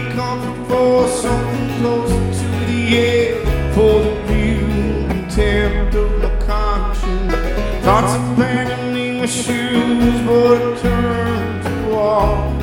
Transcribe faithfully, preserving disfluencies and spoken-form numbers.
comfort for something closer to the edge, for the view and contempt of my conscience. Thoughts of abandoning my shoes, but I turned to walk.